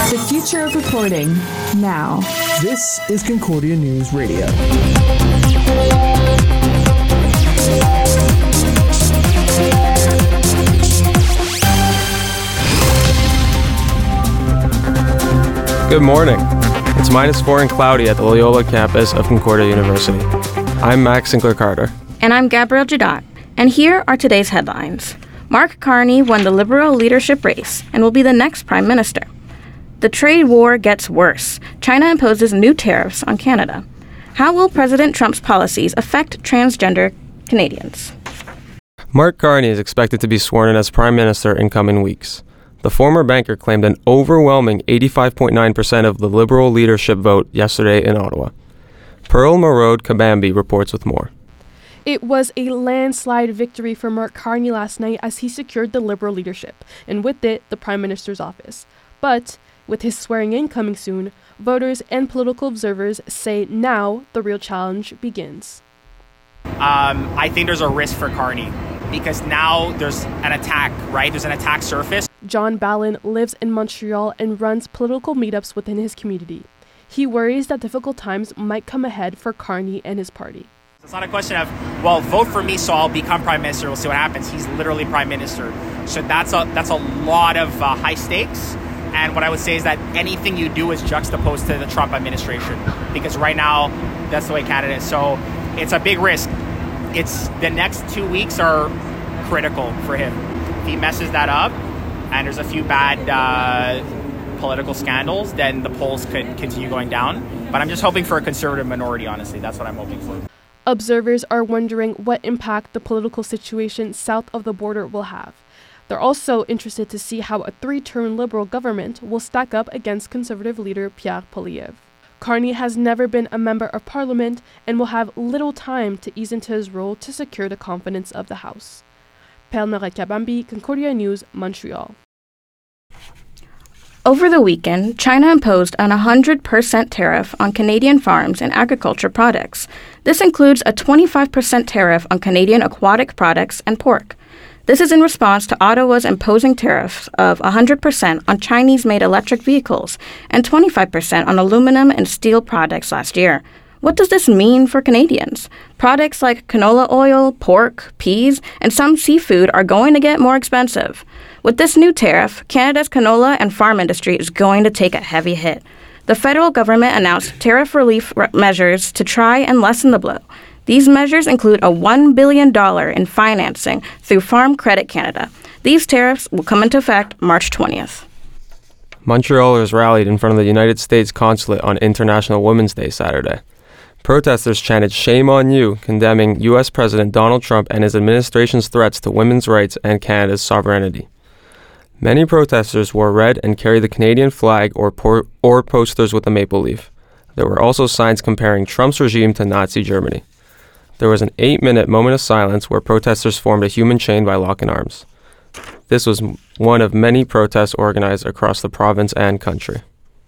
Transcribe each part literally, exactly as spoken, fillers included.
The future of reporting, now. This is Concordia News Radio. Good morning. It's minus four and cloudy at the Loyola campus of Concordia University. I'm Max Sinclair Carter. And I'm Gabrielle Jadot. And here are today's headlines. Mark Carney won the Liberal leadership race and will be the next prime minister. The trade war gets worse. China imposes new tariffs on Canada. How will President Trump's policies affect transgender Canadians? Mark Carney is expected to be sworn in as prime minister in coming weeks. The former banker claimed an overwhelming eighty-five point nine percent of the Liberal leadership vote yesterday in Ottawa. Pearl Marode Kabambi reports with more. It was a landslide victory for Mark Carney last night as he secured the Liberal leadership, and with it, the Prime Minister's office. But, with his swearing-in coming soon, voters and political observers say now the real challenge begins. Um, I think there's a risk for Carney because now there's an attack, right? There's an attack surface. John Ballin lives in Montreal and runs political meetups within his community. He worries that difficult times might come ahead for Carney and his party. It's not a question of, well, vote for me so I'll become prime minister. We'll see what happens. He's literally prime minister. So that's a that's a lot of uh, high stakes. And what I would say is that anything you do is juxtaposed to the Trump administration. Because right now, that's the way Canada is. So it's a big risk. It's the next two weeks are critical for him. If he messes that up and there's a few bad uh, political scandals, then the polls could continue going down. But I'm just hoping for a conservative minority, honestly. That's what I'm hoping for. Observers are wondering what impact the political situation south of the border will have. They're also interested to see how a three-term Liberal government will stack up against Conservative leader Pierre Poilievre. Carney has never been a member of Parliament and will have little time to ease into his role to secure the confidence of the House. Pearl Marode Kabambi, Concordia News, Montreal. Over the weekend, China imposed an one hundred percent tariff on Canadian farms and agriculture products. This includes a twenty-five percent tariff on Canadian aquatic products and pork. This is in response to Ottawa's imposing tariffs of one hundred percent on Chinese-made electric vehicles and twenty-five percent on aluminum and steel products last year. What does this mean for Canadians? Products like canola oil, pork, peas, and some seafood are going to get more expensive. With this new tariff, Canada's canola and farm industry is going to take a heavy hit. The federal government announced tariff relief re- measures to try and lessen the blow. These measures include a one billion dollars in financing through Farm Credit Canada. These tariffs will come into effect March twentieth. Montrealers rallied in front of the United States consulate on International Women's Day Saturday. Protesters chanted "Shame on you," condemning U S President Donald Trump and his administration's threats to women's rights and Canada's sovereignty. Many protesters wore red and carried the Canadian flag or, por- or posters with a maple leaf. There were also signs comparing Trump's regime to Nazi Germany. There was an eight-minute moment of silence where protesters formed a human chain by locking arms. This was one of many protests organized across the province and country.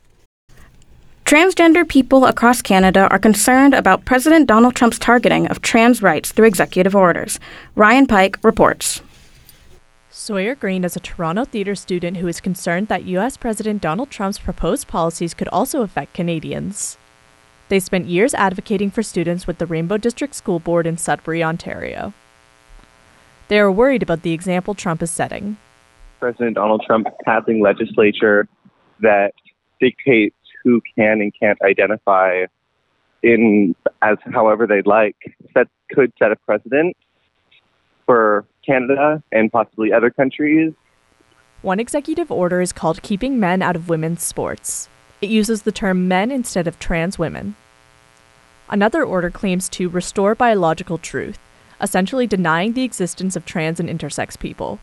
Transgender people across Canada are concerned about President Donald Trump's targeting of trans rights through executive orders. Ryan Pike reports. Sawyer Green is a Toronto theatre student who is concerned that U S President Donald Trump's proposed policies could also affect Canadians. They spent years advocating for students with the Rainbow District School Board in Sudbury, Ontario. They are worried about the example Trump is setting. President Donald Trump passing legislature that dictates who can and can't identify in as however they'd like, that could set a precedent for Canada and possibly other countries. One executive order is called Keeping Men Out of Women's Sports. It uses the term men instead of trans women. Another order claims to restore biological truth, essentially denying the existence of trans and intersex people.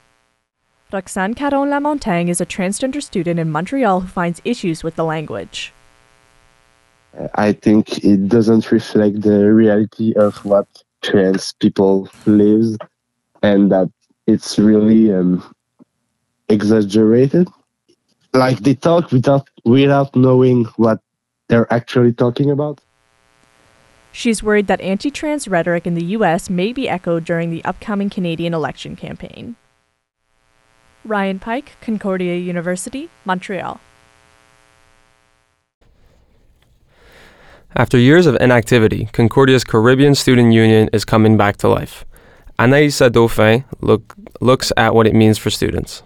Roxane Caron-Lamontagne is a transgender student in Montreal who finds issues with the language. I think it doesn't reflect the reality of what trans people live, and that it's really um, exaggerated. Like they talk without without knowing what they're actually talking about. She's worried that anti-trans rhetoric in the U S may be echoed during the upcoming Canadian election campaign. Ryan Pike, Concordia University, Montreal. After years of inactivity, Concordia's Caribbean Student Union is coming back to life. Anaïsa Dauphin look, looks at what it means for students.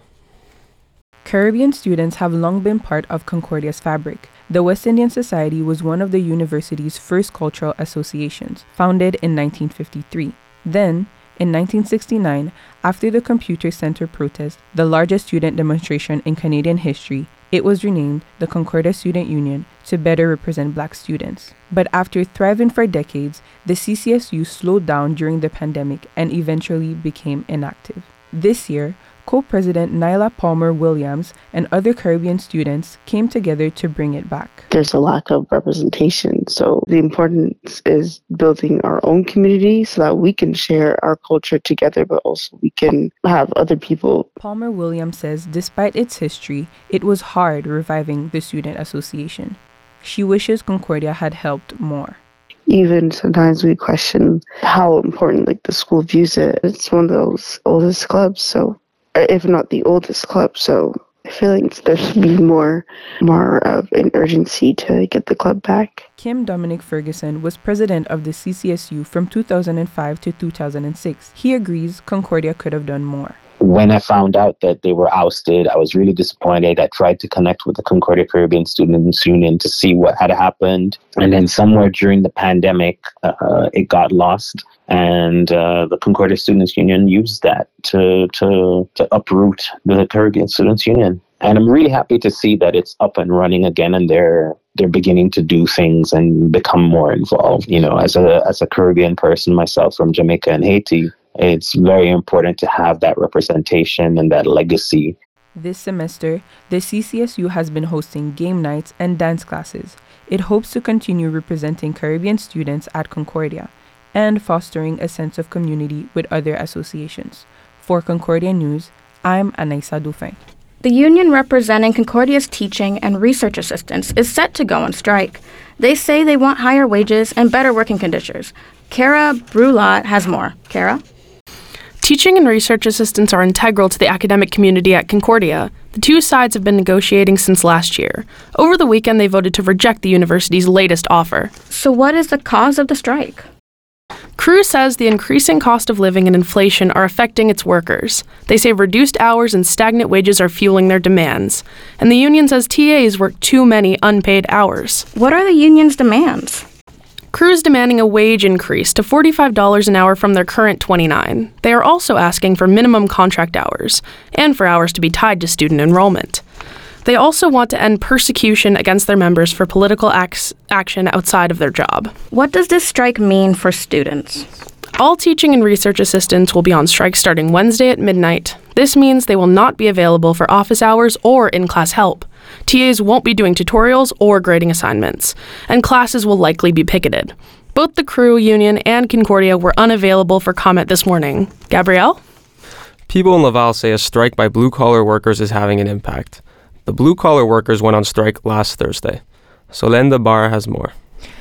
Caribbean students have long been part of Concordia's fabric. The West Indian Society was one of the university's first cultural associations, founded in nineteen fifty-three. Then, in nineteen sixty-nine, after the Computer Center protest, the largest student demonstration in Canadian history, it was renamed the Concordia Student Union to better represent Black students. But after thriving for decades, the C C S U slowed down during the pandemic and eventually became inactive. This year, co-president Nyla Palmer Williams and other Caribbean students came together to bring it back. There's a lack of representation, so the importance is building our own community so that we can share our culture together, but also we can have other people. Palmer Williams says despite its history, it was hard reviving the student association. She wishes Concordia had helped more. Even sometimes we question how important like the school views it. It's one of those oldest clubs, so if not the oldest club, so I feel like there should be more more of an urgency to get the club back. Kim Dominic Ferguson was president of the C C S U from two thousand five to two thousand six. He agrees Concordia could have done more. When I found out that they were ousted, I was really disappointed. I tried to connect with the Concordia Caribbean Students Union to see what had happened. And then somewhere during the pandemic, uh, it got lost. And uh, the Concordia Students Union used that to, to, to uproot the Caribbean Students Union. And I'm really happy to see that it's up and running again, and they're they're beginning to do things and become more involved. You know, as a as a Caribbean person myself from Jamaica and Haiti, it's very important to have that representation and that legacy. This semester, the C C S U has been hosting game nights and dance classes. It hopes to continue representing Caribbean students at Concordia and fostering a sense of community with other associations. For Concordia News, I'm Anaïsa Dauphin. The union representing Concordia's teaching and research assistants is set to go on strike. They say they want higher wages and better working conditions. Kara Brulat has more. Kara? Teaching and research assistants are integral to the academic community at Concordia. The two sides have been negotiating since last year. Over the weekend, they voted to reject the university's latest offer. So what is the cause of the strike? C R U says the increasing cost of living and inflation are affecting its workers. They say reduced hours and stagnant wages are fueling their demands. And the union says T As work too many unpaid hours. What are the union's demands? C R U is demanding a wage increase to forty-five dollars an hour from their current twenty-nine dollars. They are also asking for minimum contract hours and for hours to be tied to student enrollment. They also want to end persecution against their members for political acts, action outside of their job. What does this strike mean for students? All teaching and research assistants will be on strike starting Wednesday at midnight. This means they will not be available for office hours or in-class help. T As won't be doing tutorials or grading assignments, and classes will likely be picketed. Both the C R U union and Concordia were unavailable for comment this morning. Gabrielle? People in Laval say a strike by blue-collar workers is having an impact. The blue-collar workers went on strike last Thursday. Solène Debar has more.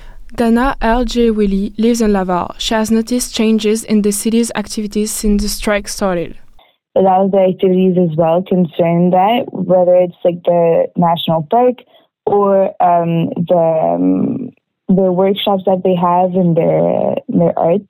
Dana L J Willie lives in Laval. She has noticed changes in the city's activities since the strike started. A lot of the activities as well concern that, whether it's like the national park or um, the um, the workshops that they have in their their art.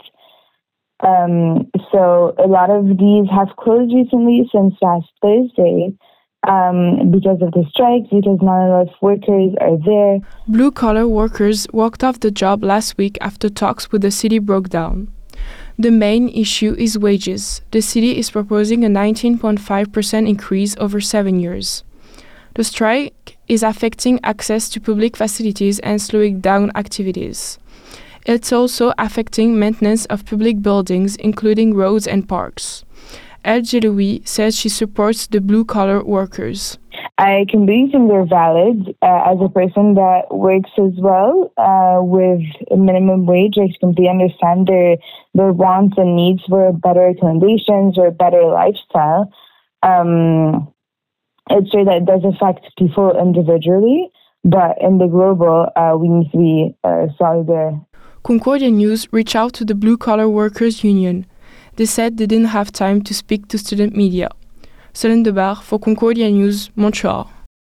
Um, so a lot of these have closed recently since last Thursday. Um, because of the strikes, because not enough workers are there. Blue-collar workers walked off the job last week after talks with the city broke down. The main issue is wages. The city is proposing a nineteen point five percent increase over seven years. The strike is affecting access to public facilities and slowing down activities. It's also affecting maintenance of public buildings, including roads and parks. L J Louis says she supports the blue-collar workers. I completely think they're valid. Uh, as a person that works as well uh, with a minimum wage, I completely understand their their wants and needs for better accommodations or a better lifestyle. Um, it's true that it does affect people individually, but in the global, uh, we need to be uh, solidarity. Concordia News reached out to the Blue-Collar Workers Union. They said they didn't have time to speak to student media. Solène Debar for Concordia News, Montreal.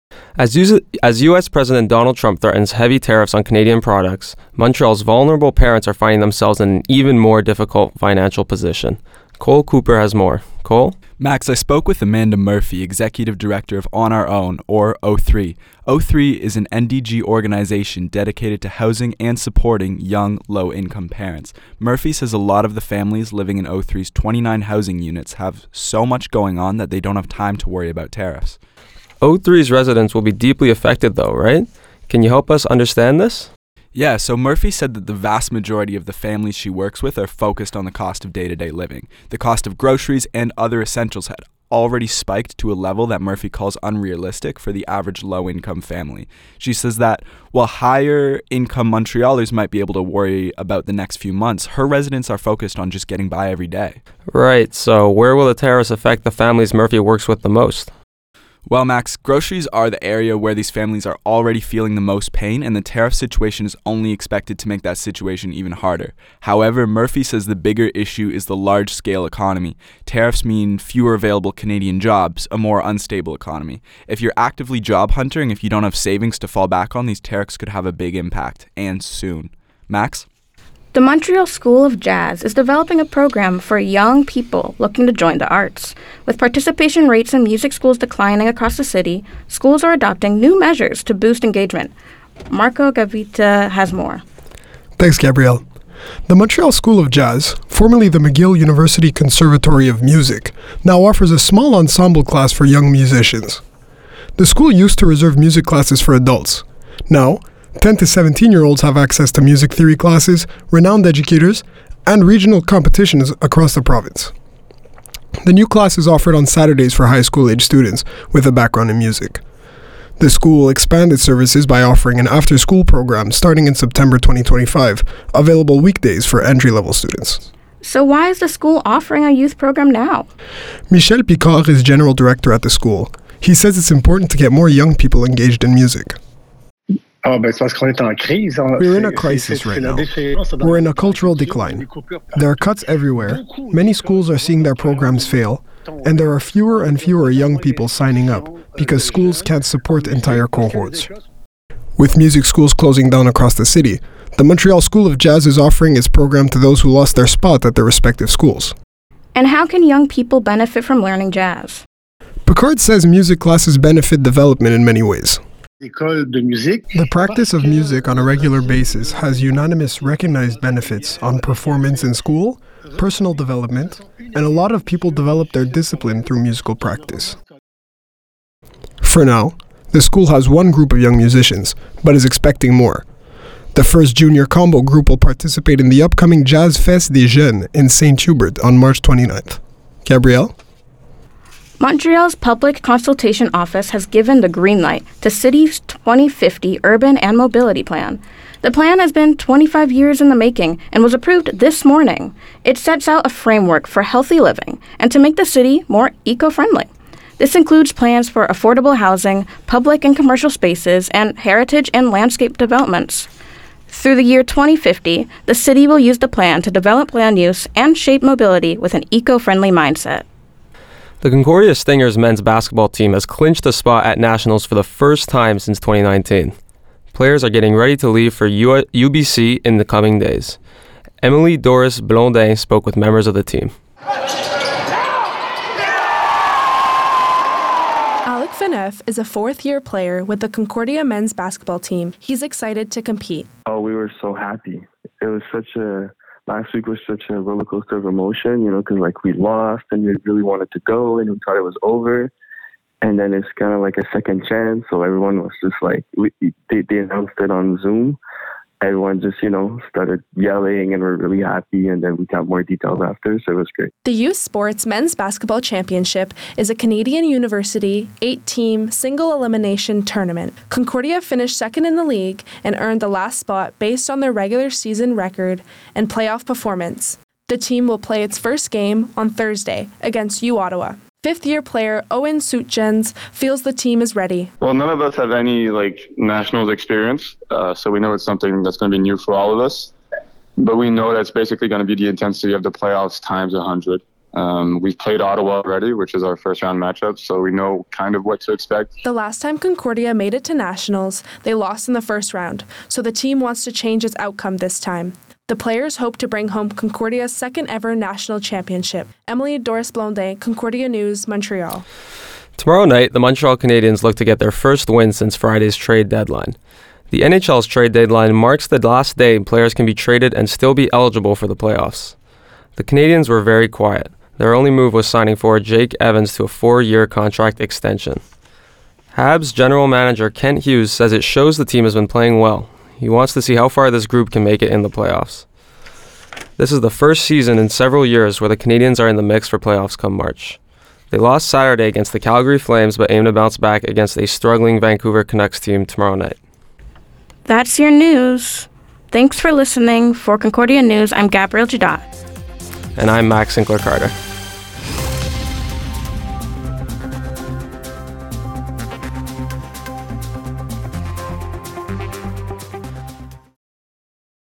As, U- as U S President Donald Trump threatens heavy tariffs on Canadian products, Montreal's vulnerable parents are finding themselves in an even more difficult financial position. Cole Cooper has more. Cole? Max, I spoke with Amanda Murphy, Executive Director of On Our Own, or O three. O three is an N D G organization dedicated to housing and supporting young, low-income parents. Murphy says a lot of the families living in O three's twenty-nine housing units have so much going on that they don't have time to worry about tariffs. O three's residents will be deeply affected though, right? Can you help us understand this? Yeah, so Murphy said that the vast majority of the families she works with are focused on the cost of day-to-day living. The cost of groceries and other essentials had already spiked to a level that Murphy calls unrealistic for the average low-income family. She says that while higher-income Montrealers might be able to worry about the next few months, her residents are focused on just getting by every day. Right, so where will the tariffs affect the families Murphy works with the most? Well, Max, groceries are the area where these families are already feeling the most pain, and the tariff situation is only expected to make that situation even harder. However, Murphy says the bigger issue is the large-scale economy. Tariffs mean fewer available Canadian jobs, a more unstable economy. If you're actively job hunting, if you don't have savings to fall back on, these tariffs could have a big impact, and soon. Max? The Montreal School of Jazz is developing a program for young people looking to join the arts. With participation rates in music schools declining across the city, schools are adopting new measures to boost engagement. Marco Gavita has more. Thanks, Gabrielle. The Montreal School of Jazz, formerly the McGill University Conservatory of Music, now offers a small ensemble class for young musicians. The school used to reserve music classes for adults. Now, ten to seventeen-year-olds have access to music theory classes, renowned educators, and regional competitions across the province. The new class is offered on Saturdays for high school-age students with a background in music. The school expanded services by offering an after-school program starting in September twenty twenty-five, available weekdays for entry-level students. So why is the school offering a youth program now? Michel Picard is general director at the school. He says it's important to get more young people engaged in music. We're in a crisis right now. We're in a cultural decline. There are cuts everywhere. Many schools are seeing their programs fail, and there are fewer and fewer young people signing up because schools can't support entire cohorts. With music schools closing down across the city, the Montreal School of Jazz is offering its program to those who lost their spot at their respective schools. And how can young people benefit from learning jazz? Picard says music classes benefit development in many ways. The practice of music on a regular basis has unanimous recognized benefits on performance in school, personal development, and a lot of people develop their discipline through musical practice. For now, the school has one group of young musicians, but is expecting more. The first junior combo group will participate in the upcoming Jazz Fest des Jeunes in Saint Hubert on March twenty-ninth. Gabrielle? Montreal's Public Consultation Office has given the green light to city's twenty fifty Urban and Mobility Plan. The plan has been twenty-five years in the making and was approved this morning. It sets out a framework for healthy living and to make the city more eco-friendly. This includes plans for affordable housing, public and commercial spaces, and heritage and landscape developments. Through the year twenty fifty, the city will use the plan to develop land use and shape mobility with an eco-friendly mindset. The Concordia Stingers men's basketball team has clinched a spot at Nationals for the first time since twenty nineteen. Players are getting ready to leave for U- UBC in the coming days. Emily Doris Blondin spoke with members of the team. Alec Fineff is a fourth-year player with the Concordia men's basketball team. He's excited to compete. Oh, we were so happy. It was such a... Last week was such a roller coaster of emotion, you know, because like we lost and we really wanted to go and we thought it was over. And then it's kind of like a second chance. So everyone was just like, we, they, they announced it on Zoom. Everyone just, you know, started yelling and we're really happy. And then we got more details after. So it was great. The Youth Sports Men's Basketball Championship is a Canadian University eight-team single-elimination tournament. Concordia finished second in the league and earned the last spot based on their regular season record and playoff performance. The team will play its first game on Thursday against U Ottawa. Fifth-year player Owen Soutjens feels the team is ready. Well, none of us have any like nationals experience, uh, so we know it's something that's going to be new for all of us. But we know that's basically going to be the intensity of the playoffs times one hundred. Um, we've played Ottawa already, which is our first round matchup, so we know kind of what to expect. The last time Concordia made it to nationals, they lost in the first round, so the team wants to change its outcome this time. The players hope to bring home Concordia's second ever national championship. Emily Doris Blondet, Concordia News, Montreal. Tomorrow night, the Montreal Canadiens look to get their first win since Friday's trade deadline. The N H L's trade deadline marks the last day players can be traded and still be eligible for the playoffs. The Canadiens were very quiet. Their only move was signing forward Jake Evans to a four-year contract extension. Habs general manager Kent Hughes says it shows the team has been playing well. He wants to see how far this group can make it in the playoffs. This is the first season in several years where the Canadiens are in the mix for playoffs come March. They lost Saturday against the Calgary Flames but aim to bounce back against a struggling Vancouver Canucks team tomorrow night. That's your news. Thanks for listening. For Concordia News, I'm Gabrielle Jadot. And I'm Max Sinclair Carter.